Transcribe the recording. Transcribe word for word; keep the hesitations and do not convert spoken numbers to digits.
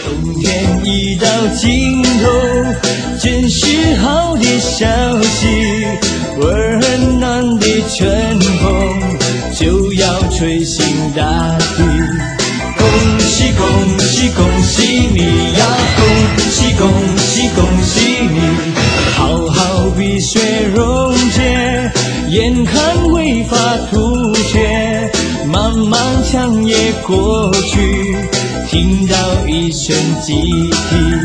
冬天已到尽头，真是好的消息，温暖的春风就要吹醒大地。恭喜恭喜恭喜你呀！恭喜恭喜恭喜你！好好碧水溶解，严寒未发突厥，漫漫长夜过去，听到一声集体